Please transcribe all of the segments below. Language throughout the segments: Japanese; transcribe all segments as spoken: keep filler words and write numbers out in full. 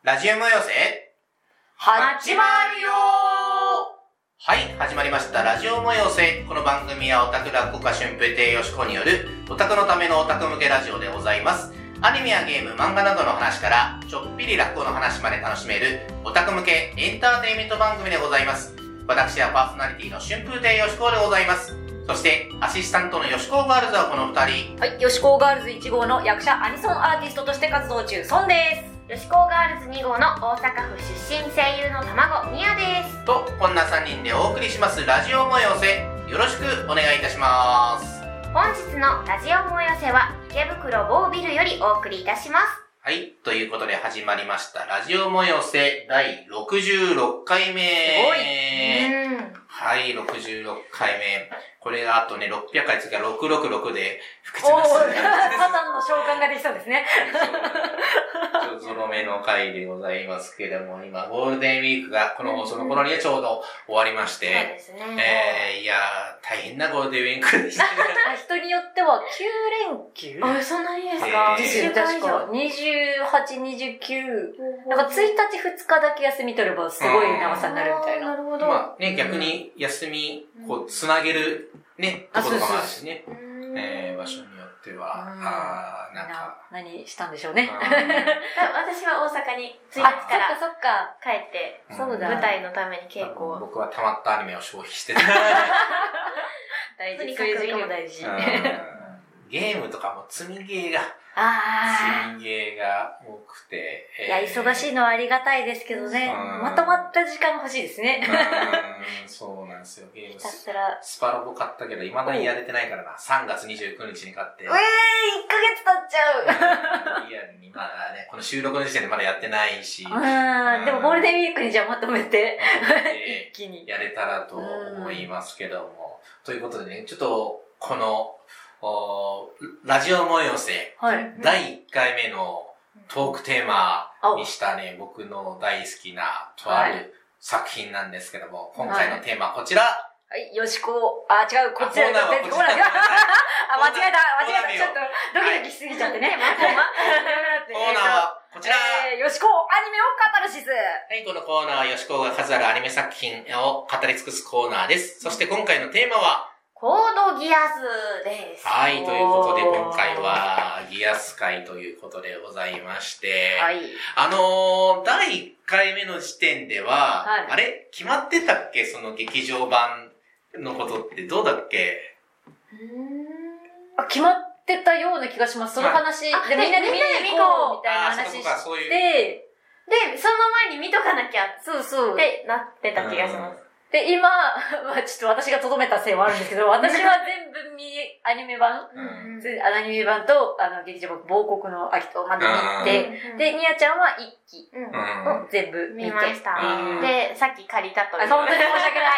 ラジオもよせ始まるよはい、始まりましたラジオもよせ。この番組はオタク落語家春風亭よしこによるオタクのためのオタク向けラジオでございます。アニメやゲーム、漫画などの話からちょっぴり落語の話まで楽しめるオタク向けエンターテインメント番組でございます。私はパーソナリティの春風亭よしこでございます。そしてアシスタントのよしこガールズはこのふたり。 はい、よしこガールズいち号の役者アニソンアーティストとして活動中、ソンです。 よしこガールズに号の大阪府出身声優の卵みやです。 と、こんなさんにんでお送りしますラジオもよせ。よろしくお願いいたします。 本日のラジオもよせは池袋某ビルよりお送りいたします。 はい、ということで始まりましたラジオもよせだいろくじゅうろっかいめ。 すごい。 うん。 はい、ろくじゅうろっかいめ。これがあとね、ろっぴゃっかい次はろくろくろくでおー、サタンの召喚ができそうですね。 ちょっとゾロ目の回でございますけれども、今ゴールデンウィークがこの放送の頃にはちょうど終わりまして、 そうですね。 えー、いやー、大変なゴールデンウィークでした。 人によってはきゅうれんきゅうあ、そんなにですか？ えーですよ、確か。にじゅうはち、にじゅうきゅう。なんかついたちふつかだけ休み取ればすごい長さになるみたいな。 なるほど。 まあね、逆に休み、こう、つなげるね、ところもあるしね。えー、場所によっては、あー、なんか。 何したんでしょうね。 私は大阪についたちからそっか帰って、 そうだ。 舞台のために稽古を。 僕はたまったアニメを消費してた。 大事、そういう時期も大事。 ゲームとかも積みゲーが、 あ積みゲーが多くて。 ー。いや、忙しいのはありがたいですけどね。まとまった時間欲しいですね。 うん、そうなんですよ、ゲーム。 ひたすら。 スパロボ買ったけど、未だにやれてないからな。さんがつにじゅうくにちに買って。 えー、いっかげつ経っちゃう。 リアルに、まだね、この収録の時点でまだやってないし。 あー、でもゴールデンウィークにじゃあまとめて、 一気に。 やれたらと思いますけども。ということでね、ちょっと、この、おラジオもよせ、 はい。 だいいっかいめのトークテーマにしたね、僕の大好きなとある作品なんですけども、今回のテーマはこちら。 はい、よしこ、あ、違う、こっちだ。 コーナーはこっちだ。 あ、間違えた、間違えた。ちょっとドキドキしすぎちゃってね。 コーナーはこちら。 えー、よしこ、アニメを語るシス。 はい、このコーナーはよしこが数あるアニメ作品を語り尽くすコーナーです。そして今回のテーマは、 コードギアスです。 はい、ということで今回はギアス会ということでございまして、 はい。 あのー、だいいっかいめの時点では、 はい、 あれ決まってたっけその劇場版のことってどうだっけ？ うーん。 あ、決まってたような気がします。その話、 はい、 でみんなで見に行こうみたいな話して、 そういうで、その前に見とかなきゃそうそうってなってた気がします。 で、今、まあちょっと私がとどめたせいもあるんですけど、私は全部見、アニメ版、うん、アニメ版と、あの、劇場版、亡国の秋とまで見て、で、ニアちゃんは一期を全部見て。 見ました。で、さっき借りたという。 本当に申し訳ない。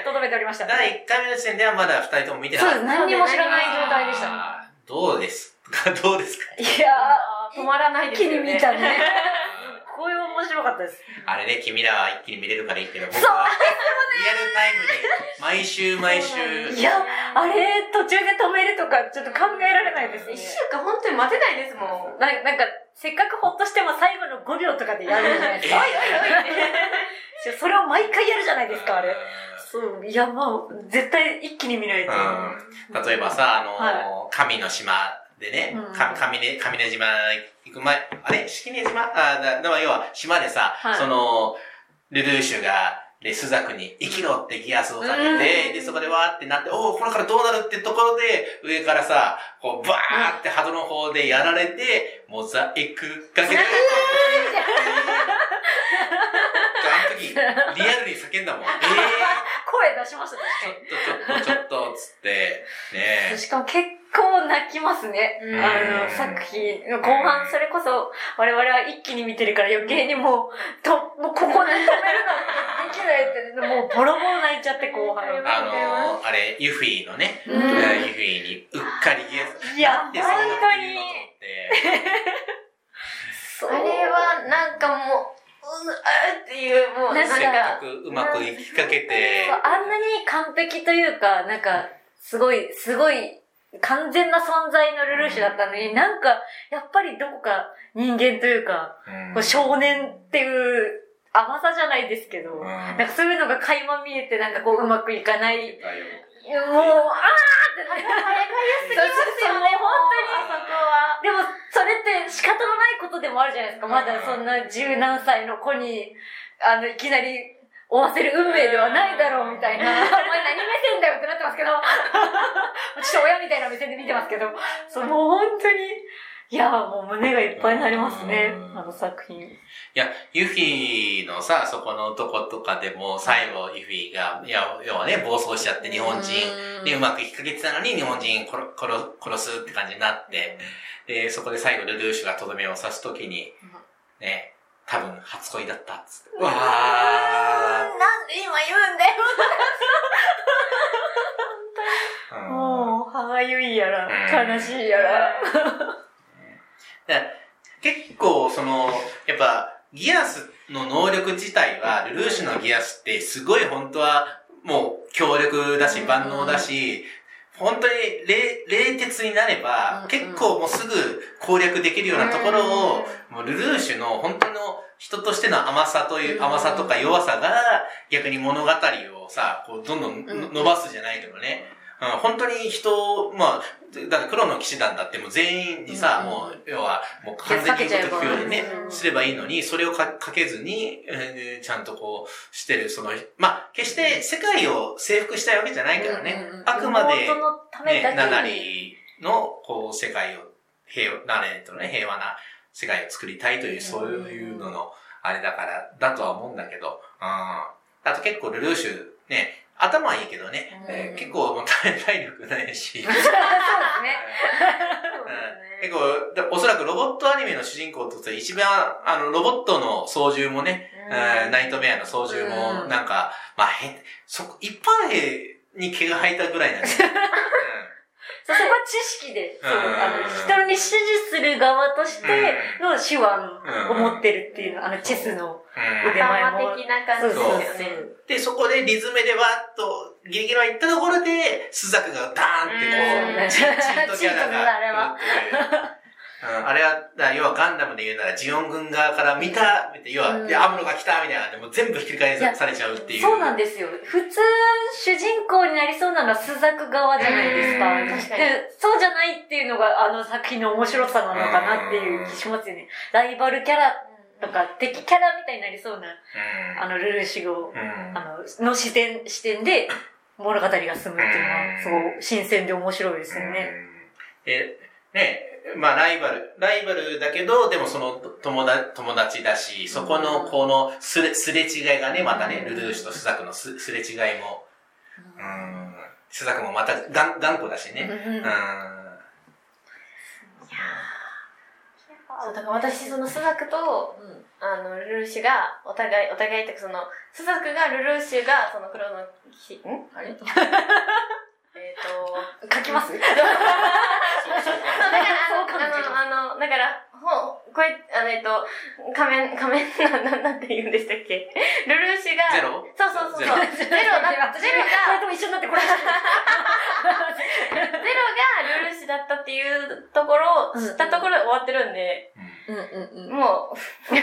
とどめておりました。 だいいっかいめの時点ではまだふたりとも見てなかった。 そうです。何にも知らない状態でした。 どうですかどうですかいやー、止まらないですよね。 一気に見たね。こういう面白かったです。 あれね、君らは一気に見れるからいいけど、僕はリアルタイムで毎週毎週。 いや、あれ、途中で止めるとかちょっと考えられないですね。 一週間本当に待てないですもん。 ななんか、せっかくほっとしても最後のごびょうとかでやるじゃないですか。おいおいおいそれを毎回やるじゃないですか、あれ。そう、いや、まあ、絶対一気に見ないと。 例えばさ、あの、はい、神の島でね、うん、か上根、上根島行く前、あれ式根島あだ、だ要は島でさ、はい、その、ルルーシュが、で、スザクに生きろってギアスをかけて、うん、で、そこでわーってなって、おー、これからどうなるってところで、上からさ、こう、バーって波動の方でやられて、モザイクかけて、あの時、リアルに叫んだもん。えー、 声出しましたね。 ちょっと、ちょっと、ちょっと、つって、ねしかも結構泣きますね。あの、作品。後半、それこそ、我々は一気に見てるから余計にもう、と、もうここで止めるのできないって、もうボロボロ泣いちゃって後半。 あの、あれ、ユフィのね、ユフィにうっかりギアス。 いや、 なんでそんなこと言うのと思って。 あれは、なんかもう、うん、あっていう、もう、 なんか、せっかくうまくいきかけて。 あんなに完璧というか、なんか、すごい、すごい、 完全な存在のルルーシュだったのに、なんか、やっぱりどこか人間というか、こう少年っていう甘さじゃないですけど、なんかそういうのが垣間見えて、なんかこううまくいかない。もう、あーって早く早すぎますよね、本当に。あそこは。 でも、それって仕方のないことでもあるじゃないですか。まだそんな十何歳の子に、あの、いきなり追わせる運命ではないだろうみたいな。お前何目線だよってなってますけど。ちょっと親みたいな目線で見てますけど。そう、もう本当に、いや、もう胸がいっぱいになりますね、あの作品。いや、ユフィのさ、そこの男とかでも、最後、ユフィが、いや、要はね、暴走しちゃって日本人でうまくいきかけてたのに、日本人殺、殺、殺すって感じになって、で、そこで最後、ルルーシュがとどめを刺すときに、ね、多分、初恋だったっつって。うわー。 なんで今言うんだよ。 本当に。もう、歯がゆいやら、悲しいやら。 結構、その、やっぱ、ギアスの能力自体は、ルルーシュのギアスってすごい本当は、もう強力だし、万能だし、本当に冷徹になれば、結構もうすぐ攻略できるようなところを、もうルルーシュの本当の人としての甘さという、甘さとか弱さが、逆に物語をさ、こうどんどん伸ばすじゃないけどね。うん、本当に人、まあ、だから黒の騎士団だってもう全員にさ、うん、もう、要は、もう完全に言うこと聞くようにね、すればいいのに、それをかかけずに、えー、ちゃんとこう、してる、その、まあ、決して世界を征服したいわけじゃないけどね、うんうん、あくまで、ね、ナナリの、こう、世界を、平和、ナナリとのね、平和な世界を作りたいという、そういうのの、あれだから、だとは思うんだけど、うん。あと結構ルルーシュ、ね、頭はいいけどね、うんえー、結構もう体力ないし。そうですね。結構、おそらくロボットアニメの主人公として一番、あの、ロボットの操縦もね、うん、ナイトメアの操縦も、なんか、うん、まあ、へ、そ、一般兵に毛が生えたぐらいなんですよ。 そこは知識で、そう、あの、人に指示する側としての手腕を持ってるっていうの、あの、チェスの腕前も。 頭的な感じですよね。 で、そこでリズムでわーっと、ギリギリは行ったところで、スザクがダーンってこう、チンとキャラが来るっていう。うん、あれは、要はガンダムで言うなら、ジオン軍側から見た、要は、で、アムロが来たみたいなでも全部ひっくり返されちゃうっていう。 そうなんですよ。普通、主人公になりそうなのはスザク側じゃないですか。確かに。で、そうじゃないっていうのが、あの作品の面白さなのかなっていう気しますよね。ライバルキャラとか、敵キャラみたいになりそうな、あの、ルルーシュを、あの、の視点、視点で物語が進むっていうのは、すごい新鮮で面白いですよね。 え、ねまあライバル、ライバルだけど、でもその友達、友達だし、そこのこのすれ、すれ違いがね、またね、ルルーシュとスザクのす、すれ違いも、うん、スザクもまた頑固だしね。うん。いやそう、だから私、そのスザクと、うん、あの、ルルーシュが、お互い、お互いってその、スザクがルルーシュが、その黒の騎士、んあれえっと、 書きますそう、 だから、あの、あの、だから、ほう、これ、あの、えっと、仮面、仮面、な、な、なんて言うんでしたっけルルーシュが、 ゼロそうそうそう。ゼロだ、ゼロが、 それとも一緒になってこれゼロがルルーシュだったっていうところを、知ったところで終わってるんで、 うんうんうん。 もう、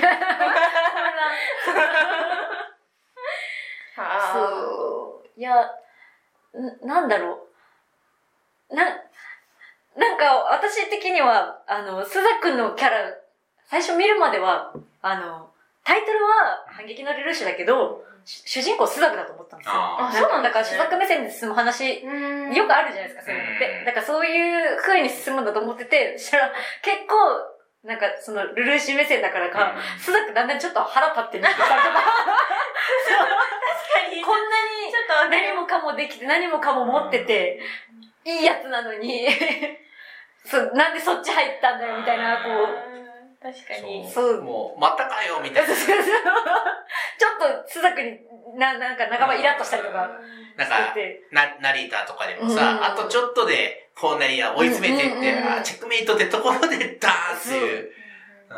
そう。いや、なんだろう。な、なんか私的には、あの、スザクのキャラ、最初見るまでは、あの、タイトルは反撃のルルーシュだけど、主人公スザクだと思ったんですよ。 あ、そうなんだから、スザク目線で進む話、よくあるじゃないですか、そういうのって。だからそういう風に進むんだと思ってて、そしたら結構、なんかそのルルーシュ目線だからか、スザクだんだんちょっと腹立ってるみたいな。確かに。こんなに、ちょっと何もかもできて、何もかも持ってて、いいやつなのに、そう、なんでそっち入ったんだよ、みたいな、こう。 確かに。 そう。もう、またかよ、みたいな。ちょっと、スザクに、な、なんか、半ばイラッとしたりとか。 なんか、な、ナリータとかでもさ、あとちょっとで、こうなりや追い詰めてって、あ、チェックメイトってところで、ダーンっていう。うん。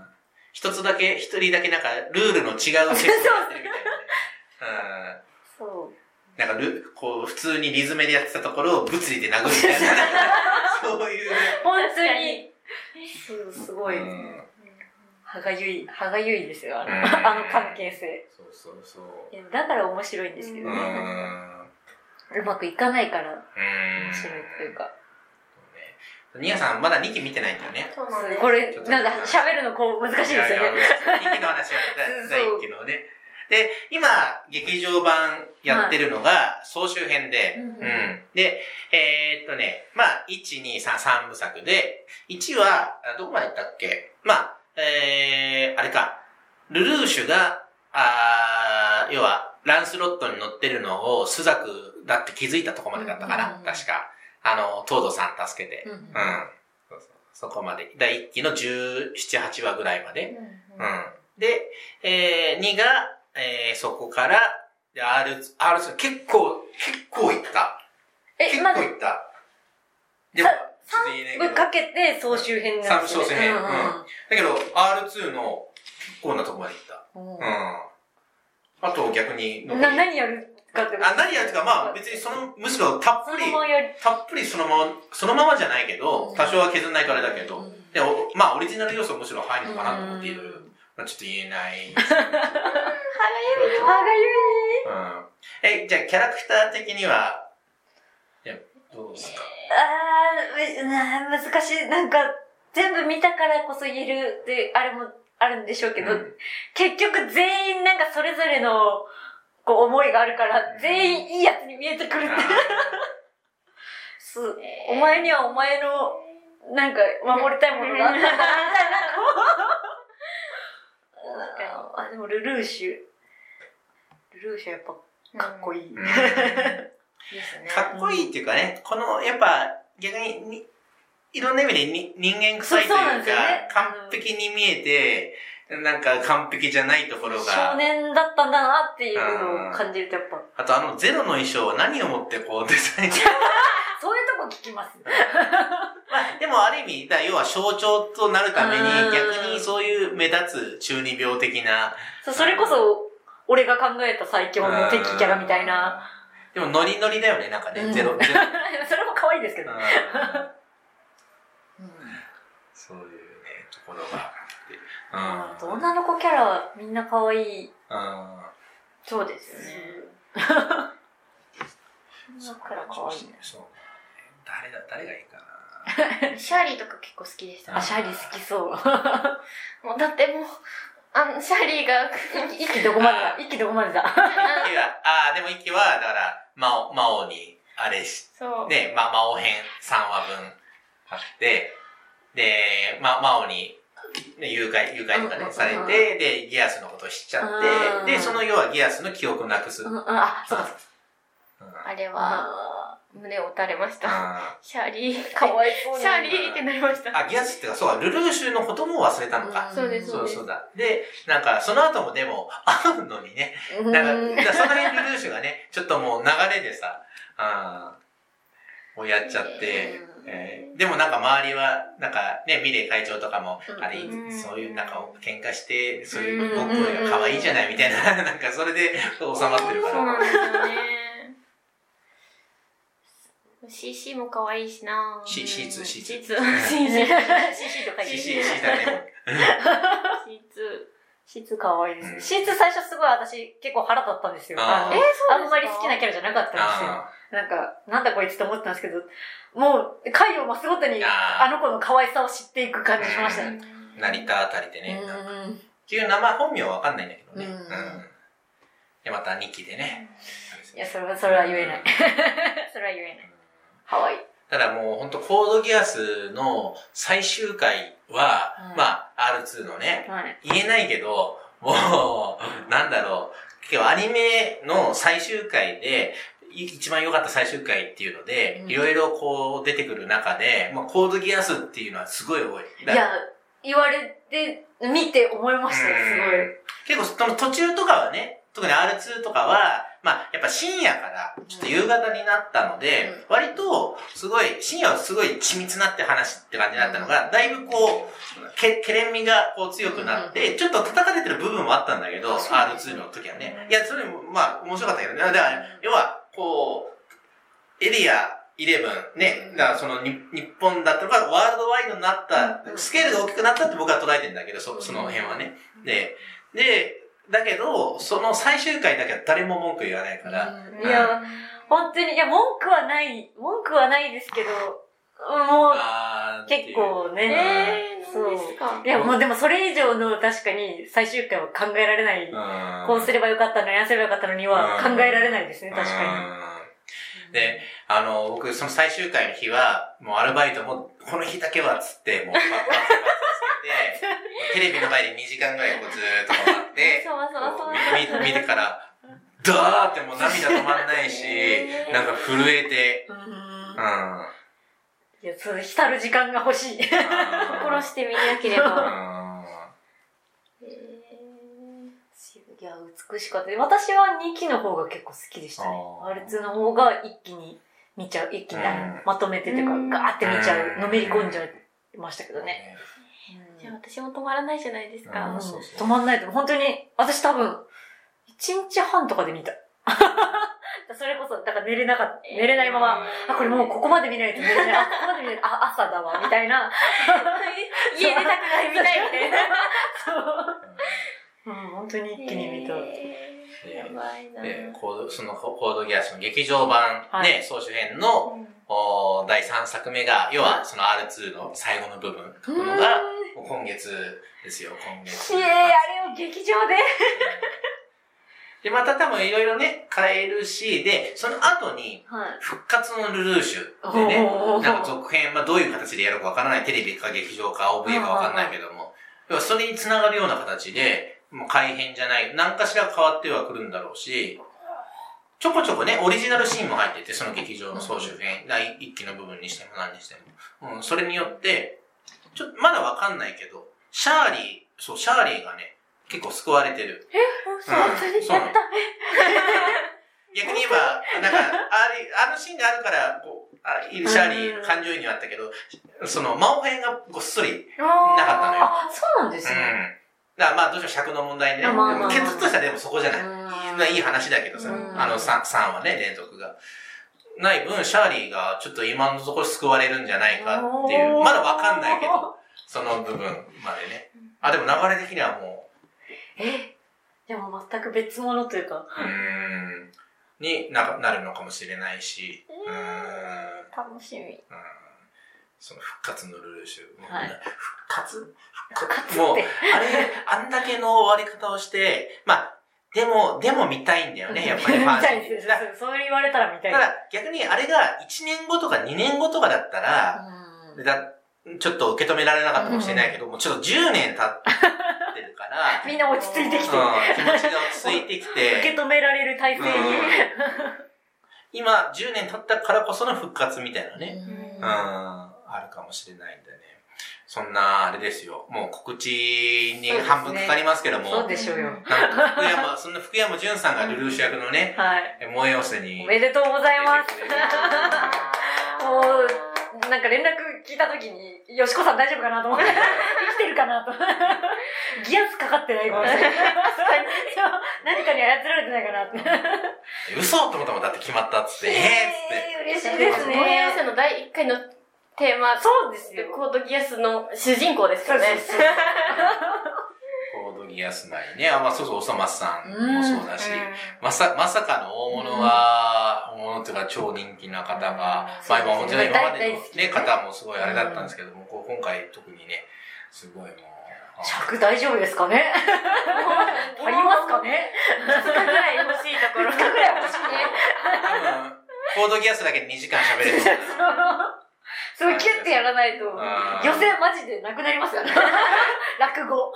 一つだけ、一人だけなんか、ルールの違うセットになってるみたいなね。 そう。 なんかル、こう、普通にリズメでやってたところを物理で殴るみたいな、そういう。 本当に、すごい。 うん歯がゆい、歯がゆいですよ、あの、 うんあの関係性。 そうそうそう。 いやだから面白いんですけどね。うまくいかないから面白いというか。 ニアさんまだにき見てないんだよね。 そうなんです。 これ、なんか喋るのこう難しいですよね。 にきの話はだいいっきのね。で、今、劇場版やってるのが総集編で、 うんうん、で、えー、っとね、まあ、いち、に、さん、さんぶさくで、いちは、どこまで行ったっけ？まあ、えー、あれか、ルルーシュが、あ要は、ランスロットに乗ってるのをスザクだって気づいたとこまでだったかな、 うん、 確か。あの、トードさん助けて。 うん。うん、 そうそうそこまで。だいいっきのじゅうなな、はちわぐらいまで。 うん。 うん。で、えー、にが、えー、そこから、で、R、R2、結構、結構いった。 え、 結まだ、 構いった。でも、ちょっと言えないけど。 かけて総集編なんですよね。 総集編。うん。 うん、 だけど、アールツー の結構なとこまでいった。 うん。 うん。あと逆に残り。 な、何やるかってあ、何やるか、まあ別にその、むしろたっぷり、たっぷりそのまま、そのままじゃないけど、多少は削んないからだけど、うん、でも、まあオリジナル要素むしろ入るのかなと思っている。まあちょっと言えない。 歯がゆい。歯がゆい。 うん。え、じゃあキャラクター的には、いや、どうですか？ あー、難しい。なんか、全部見たからこそ言えるって、あれもあるんでしょうけど、うん、結局全員なんかそれぞれの、こう思いがあるから、全員いいやつに見えてくるって。す、お前にはお前の、なんか、守りたいものがあったんだな、みたいな。あ、でもルルーシュ。ルルーシュはやっぱ、かっこいい。うん、ですね。かっこいいっていうかね、この、やっぱ、逆にに、いろんな意味でに人間臭いというか、そうそうね、完璧に見えて、なんか完璧じゃないところが。 少年だったんだなっていうのを感じるとやっぱ。 あとあのゼロの衣装は何をもってこうデザインそういうとこ聞きます。 まあでもある意味、だ要は象徴となるために逆にそういう目立つ中二病的な。 そう、それこそ俺が考えた最強の敵キャラみたいな。 でもノリノリだよね、なんかね、ゼロ。ゼロそれも可愛いですけど。 そういうね、ところが。 うん、女の子キャラはみんな可愛い。 うん。 そうですよね。女の子キャラ可愛いね。 そう。誰だ、誰がいいかな。 シャーリーとか結構好きでした。 あ、シャーリー好きそう。 もうだってもう、あの、シャーリーが、 一気どこまでだ一気どこまでだ一気は、ああ、でも一気は、だから、魔王、魔王に、あれし、 そう。 で、ま、魔王編さんわぶんあって、で、ま、魔王に、誘拐、誘拐とかね、されて、で、ギアスのことを知っちゃって、で、その要はギアスの記憶をなくす。 あ、そうかそうか。あれは、胸を打たれました。シャーリー、 かわいそうに。 シャーリーってなりました。 あ、ギアスってか、そうか、ルルーシュのことも忘れたのか。 そうです、 そうそうだ。で、なんか、その後もでも、会うのにね、なんか、その辺ルルーシュがね、ちょっともう流れでさ、あをやっちゃって、えー、でもなんか周りは、なんかね、ミレイ会長とかも、あれ、そういうなんか喧嘩して、そういう僕が可愛いじゃないみたいな、なんかそれで収まってるから。 そうなんですよね。シーシー も可愛いしなぁ。 シーツ、シーツ。 シーツ。 シーシーとかシーシー、シーだね。 シーツ。 シーツ可愛いです。シーツ最初すごい私結構腹立ったんですよ。 あえー、そうあんまり好きなキャラじゃなかったんですよ。なんか、なんだこいつって思ってたんですけど、もう、回を増すごとに、あの子の可愛さを知っていく感じしましたね。 成田あたりでね。っていう名前、本名はわかんないんだけどね。うん。で、またにきでね。 いや、それは、それは言えない。それは言えない。可愛い。 ただもう、ほんと、コードギアスの最終回は、まあ、アールツー のね、言えないけど、もう、なんだろう、結構アニメの最終回で、一番良かった最終回っていうので、いろいろこう出てくる中で、まあ、コードギアスっていうのはすごい多い。 いや、言われて、見て思いましたよ、すごい。 結構その途中とかはね、特に アールツー とかは、まあ、やっぱ深夜からちょっと夕方になったので、うん、割とすごい、深夜はすごい緻密なって話って感じだったのが、うん、だいぶこう、け、けれんみがこう強くなって、うん、ちょっと叩かれてる部分もあったんだけど、アールツー の時はね。いや、それもまあ面白かったけどね。だから、要は、 こう、エリアじゅういちね、だからそのに日本だったのがワールドワイドになった、スケールが大きくなったって僕は捉えてるんだけど、そ, その辺はね。で、で、だけど、その最終回だけは誰も文句言わないから。 うん、いや、うん、本当に、いや、文句はない、文句はないですけど、もう、結構ね、 えー、そうですか。 いや、もうでもそれ以上の確かに最終回は考えられない。こうすればよかったのに、ああすればよかったのには考えられないですね、確かに。で、あの、僕、その最終回の日は、もうアルバイトも、この日だけはつって、もう、パッパッパッパッつけて、テレビの前でにじかんぐらいこうずーっと待って、 そうそうそう見てから、ダーってもう涙止まんないし、なんか震えて、うん。 いや、そう、浸る時間が欲しい。 心して見なければ。 いや、美しかった。私はにきの方が結構好きでしたね。アールツー の方が一気に見ちゃう、一気にまとめてというか、ガーって見ちゃう、のめり込んじゃいましたけどね。 じゃあ私も止まらないじゃないですか。 うん、止まんないと。本当に、私多分、一日半とかで見た。それこそ、だから寝れなかった。寝れないまま、あ、これもうここまで見ないと寝れない。あ、ここまで見ないと、あ、朝だわ、みたいな。 家出たくないみたいみたいな。 そう。うん、本当に一気に見た。 やばいな。 で、そのコードギアスの劇場版、はい、ね、総集編の、うん、おだいさんさくめが、要はその アールツー の最後の部分、このが、今月ですよ、今月。 いえー、あれを劇場で。 で、また多分いろいろね、変えるし、で、その後に、復活のルルーシュでね、はい、なんか続編、まあどういう形でやるかわからない、テレビか劇場か オーブイエー かわかんないけども、要はそれに繋がるような形で、もう改編じゃない、何かしら変わってはくるんだろうし、ちょこちょこね、オリジナルシーンも入ってて、その劇場の総集編、第一期の部分にしても何にしても。うん、それによって、ちょっとまだわかんないけど、シャーリー、そう、シャーリーがね、結構救われてる。 え、そう、本当にやった。 逆に言えば、なんか、あれ、あのシーンがあるから、こう、あシャーリー、感情移入あったけど、その、魔王編がごっそりなかったのよ。 あ、そうなんですね。 うんだからまあどうしても尺の問題でね。結実としてはでもそこじゃない。いい話だけどさ、あの 3, 3はね、連続が。ない分、シャーリーがちょっと今のところ救われるんじゃないかっていう、まだわかんないけど、その部分までね。あ、でも流れ的にはもう。えでも全く別物というか。 うーん。に な, なるのかもしれないし。 うーん。楽しみ。うんその復活のルルーシュ。 はい、 復活復活もう、あれ、あんだけの終わり方をして、まあ、でも、でも見たいんだよね、やっぱりファン。 見たいです。そう言われたら見たい。 ただ、逆にあれがいちねんごとかにねんごとかだったら、だちょっと受け止められなかったかもしれないけど、もうちょっとじゅうねん経ってるから、 みんな落ち着いてきて、 うん、気持ちが落ち着いてきて、 受け止められる体制に。うん、 今、じゅうねん経ったからこその復活みたいなね。うん、あるかもしれないんだよね。そんな、あれですよ。もう告知に半分かかりますけども。 そうでしょうよ。 福山、そんな福山潤さんがルルーシュ役のね、はい、萌え寄せに。 おめでとうございます。もう、なんか連絡聞いたときに、よしこさん大丈夫かなと思って、生きてるかなと。ギアスかかってないかもしれない。何かに操られてないかなって。 嘘と思ったもんだって決まったっつって、えーっつって。 嬉しいですね。 萌え寄せのだいいっかいのテーマ、 そうですよ。 コードギアスの主人公ですよね。 そうそうそうコードギアスなりね。あ、まあそうそう、おさまさんもそうだし、まさ、まさかの大物が、大物っていうか超人気な方が、まあ今もちろん今までのね、方もすごいあれだったんですけども、今回特にね、すごいもう。 尺大丈夫ですかね足りますかねふつかぐらい欲しいところ。 ふつかぐらい欲しいね。 コードギアスだけでにじかん喋れる。 すごいキュッてやらないと、予選マジでなくなりますからね。落語。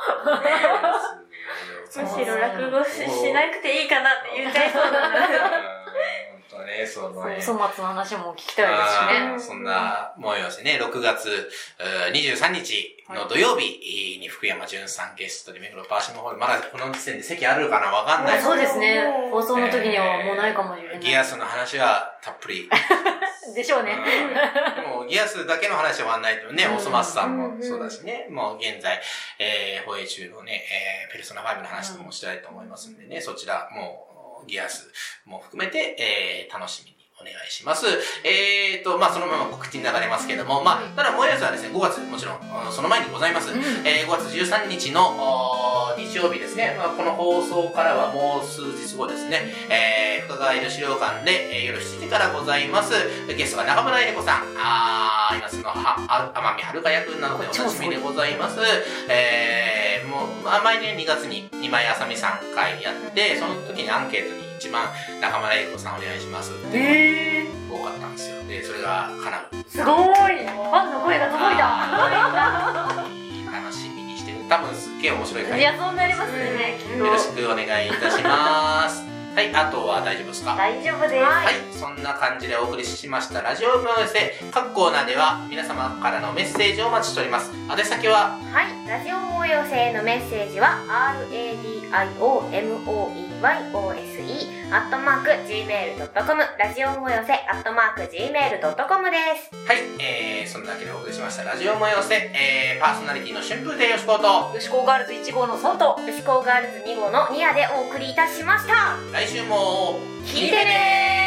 むしろ落語 し, しなくていいかなって言っちゃいそうなんだ。 本当ね、そのね。 お粗末の話も聞きたいですしね。そんな模様ですね。ろくがつにじゅうさんにちの土曜日に福山潤さんゲストで目黒パーシの方で、まだこの時点で席あるかなわかんない。 そうですね。放送の時にはもうないかもしれない。 ギアスの話はたっぷり。 でしょうね。 でも、ギアスだけの話は終わんないとね、おそ松さんもそうだしね、もう現在、えー、放映中のね、えー、ペルソナファイブの話もしたいと思いますんでね、そちらもギアスも含めて、えー、楽しみにお願いします。えーと、まあそのまま告知に流れますけども、まあ、ただ、もえやすはですね、ごがつ、もちろん、その前にございます。うん、えー、ごがつじゅうさんにちの日曜日ですね、まあ、この放送からはもう数日後ですね、えー、深川江戸資料館で、えー、夜しちじからございます。ゲストが中村江里子さん、あー、今その、は、天海遥役なのでおなじみでございます。えー、もう、まあ、毎年にがつに今井あさみさん会やって、その時にアンケートに一番中村江里子さんお願いしますっていうのが多かったんですよ。で、それが叶う。 すごーい、ファンの声が届いた。 楽しみにしてる。多分すっげえ面白い回。 いや、そうなりますね、きっと。 よろしくお願いいたします。はい、あとは大丈夫ですか？ 大丈夫です。 はい、そんな感じでお送りしましたラジオの寄せ、各コーナーでは皆様からのメッセージをお待ちしております。宛先は、 はい、ラジオもよせへのメッセージは アールエーディーアイオーエムオーイーワイオーエスイー アットマーク ジーメールドットコム ラジオもよせアットマーク ジーメールドットコム です。 はい、えー、そんなわけでお送りしましたラジオもよせ、えー、パーソナリティの春風亭よしことよしこガールズいち号のソンとよしこガールズに号のニアでお送りいたしました。 来週も聞いてねー。